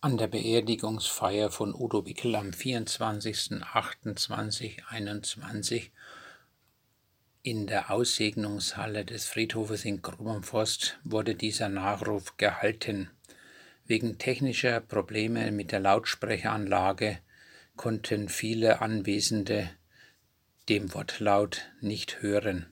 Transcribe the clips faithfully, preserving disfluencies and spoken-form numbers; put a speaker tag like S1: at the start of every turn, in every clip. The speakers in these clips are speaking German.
S1: An der Beerdigungsfeier von Udo Wickel am vierundzwanzigsten achten zweitausendeinundzwanzig in der Aussegnungshalle des Friedhofes in Grubenforst wurde dieser Nachruf gehalten. Wegen technischer Probleme mit der Lautsprecheranlage konnten viele Anwesende dem Wortlaut nicht hören.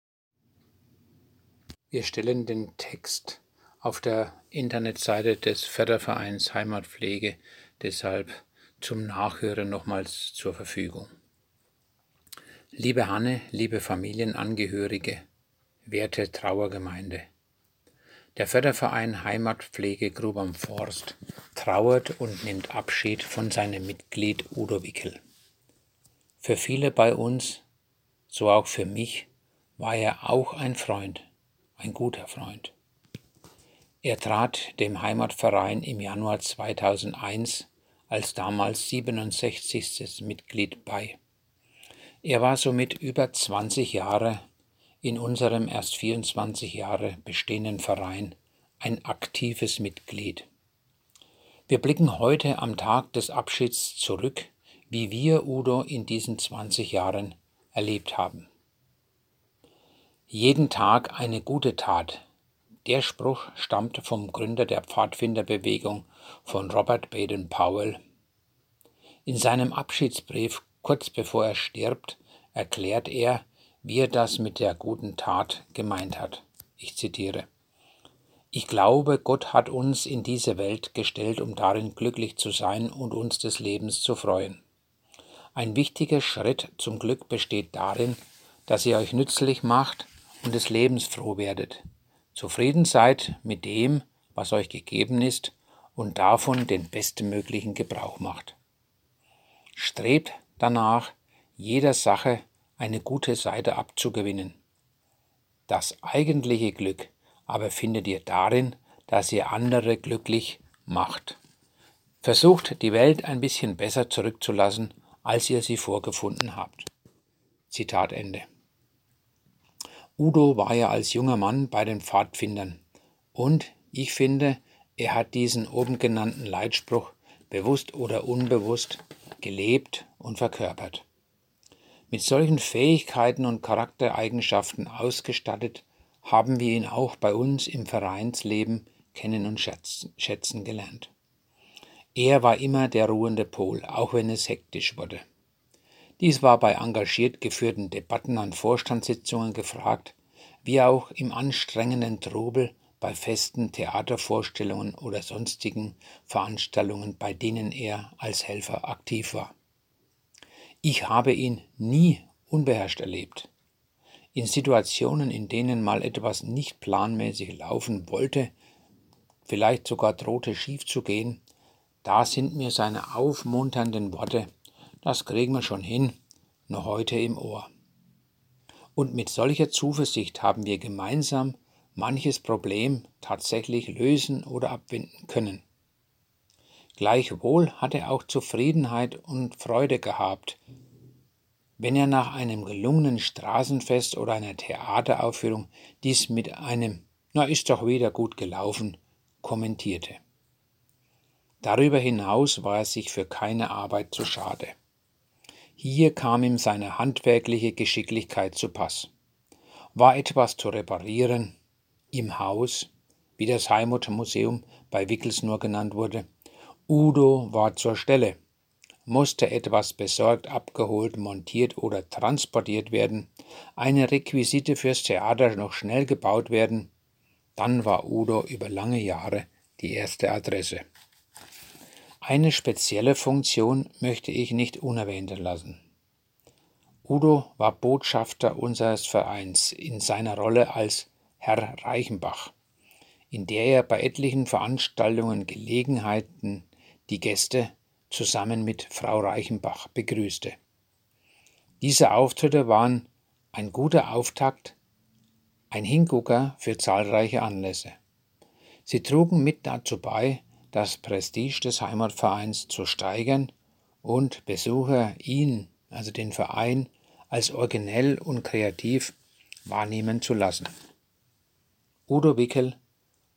S1: Wir stellen den Text auf der Internetseite des Fördervereins Heimatpflege deshalb zum Nachhören nochmals zur Verfügung. Liebe Hanne, liebe Familienangehörige, werte Trauergemeinde. Der Förderverein Heimatpflege Grub am Forst trauert und nimmt Abschied von seinem Mitglied Udo Wickel. Für viele bei uns, so auch für mich, war er auch ein Freund, ein guter Freund. Er trat dem Heimatverein im Januar zweitausendeins als damals siebenundsechzigstes Mitglied bei. Er war somit über zwanzig Jahre in unserem erst vierundzwanzig Jahre bestehenden Verein ein aktives Mitglied. Wir blicken heute am Tag des Abschieds zurück, wie wir Udo in diesen zwanzig Jahren erlebt haben. Jeden Tag eine gute Tat. Der Spruch stammt vom Gründer der Pfadfinderbewegung, von Robert Baden-Powell. In seinem Abschiedsbrief, kurz bevor er stirbt, erklärt er, wie er das mit der guten Tat gemeint hat. Ich zitiere: Ich glaube, Gott hat uns in diese Welt gestellt, um darin glücklich zu sein und uns des Lebens zu freuen. Ein wichtiger Schritt zum Glück besteht darin, dass ihr euch nützlich macht und des Lebens froh werdet. Zufrieden seid mit dem, was euch gegeben ist und davon den bestmöglichen Gebrauch macht. Strebt danach, jeder Sache eine gute Seite abzugewinnen. Das eigentliche Glück aber findet ihr darin, dass ihr andere glücklich macht. Versucht, die Welt ein bisschen besser zurückzulassen, als ihr sie vorgefunden habt. Zitat Ende. Udo war ja als junger Mann bei den Pfadfindern und ich finde, er hat diesen oben genannten Leitspruch bewusst oder unbewusst gelebt und verkörpert. Mit solchen Fähigkeiten und Charaktereigenschaften ausgestattet, haben wir ihn auch bei uns im Vereinsleben kennen und schätzen gelernt. Er war immer der ruhende Pol, auch wenn es hektisch wurde. Dies war bei engagiert geführten Debatten an Vorstandssitzungen gefragt, wie auch im anstrengenden Trubel bei festen Theatervorstellungen oder sonstigen Veranstaltungen, bei denen er als Helfer aktiv war. Ich habe ihn nie unbeherrscht erlebt. In Situationen, in denen mal etwas nicht planmäßig laufen wollte, vielleicht sogar drohte schief zu gehen, da sind mir seine aufmunternden Worte: Das kriegen wir schon hin, noch heute im Ohr. Und mit solcher Zuversicht haben wir gemeinsam manches Problem tatsächlich lösen oder abwenden können. Gleichwohl hat er auch Zufriedenheit und Freude gehabt, wenn er nach einem gelungenen Straßenfest oder einer Theateraufführung dies mit einem »Na, ist doch wieder gut gelaufen« kommentierte. Darüber hinaus war er sich für keine Arbeit zu schade. Hier kam ihm seine handwerkliche Geschicklichkeit zu Pass. War etwas zu reparieren, im Haus, wie das Heimatmuseum bei Wickels nur genannt wurde, Udo war zur Stelle. Musste etwas besorgt, abgeholt, montiert oder transportiert werden, eine Requisite fürs Theater noch schnell gebaut werden, dann war Udo über lange Jahre die erste Adresse. Eine spezielle Funktion möchte ich nicht unerwähnt lassen. Udo war Botschafter unseres Vereins in seiner Rolle als Herr Reichenbach, in der er bei etlichen Veranstaltungen Gelegenheiten die Gäste zusammen mit Frau Reichenbach begrüßte. Diese Auftritte waren ein guter Auftakt, ein Hingucker für zahlreiche Anlässe. Sie trugen mit dazu bei, das Prestige des Heimatvereins zu steigern und Besucher ihn, also den Verein, als originell und kreativ wahrnehmen zu lassen. Udo Wickel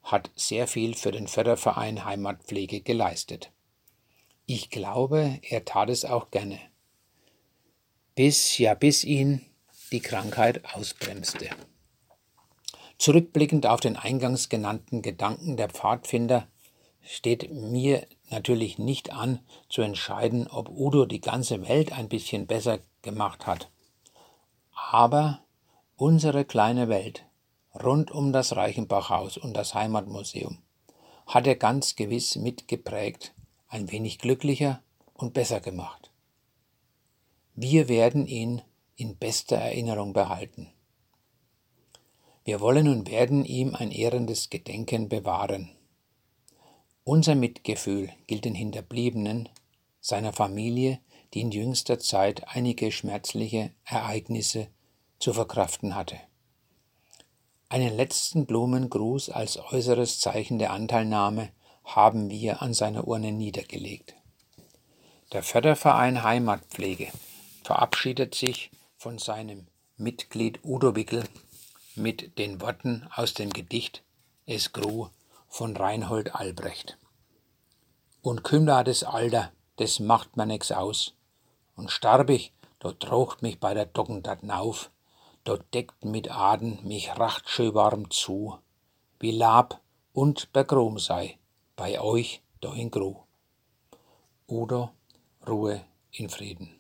S1: hat sehr viel für den Förderverein Heimatpflege geleistet. Ich glaube, er tat es auch gerne. Bis, ja, bis ihn die Krankheit ausbremste. Zurückblickend auf den eingangs genannten Gedanken der Pfadfinder steht mir natürlich nicht an, zu entscheiden, ob Udo die ganze Welt ein bisschen besser gemacht hat. Aber unsere kleine Welt rund um das Reichenbachhaus und das Heimatmuseum hat er ganz gewiss mitgeprägt, ein wenig glücklicher und besser gemacht. Wir werden ihn in bester Erinnerung behalten. Wir wollen und werden ihm ein ehrendes Gedenken bewahren. Unser Mitgefühl gilt den Hinterbliebenen, seiner Familie, die in jüngster Zeit einige schmerzliche Ereignisse zu verkraften hatte. Einen letzten Blumengruß als äußeres Zeichen der Anteilnahme haben wir an seiner Urne niedergelegt. Der Förderverein Heimatpflege verabschiedet sich von seinem Mitglied Udo Wickel mit den Worten aus dem Gedicht Es Gru von Reinhold Albrecht. Und kümmer das Alter, das macht mir nix aus. Und starb ich, dort trocht mich bei der Docken dat nauf, dort deckt mit Aden mich racht schön warm zu, wie Lab und begrom sei, bei euch da in Gru. Udo, Ruhe in Frieden.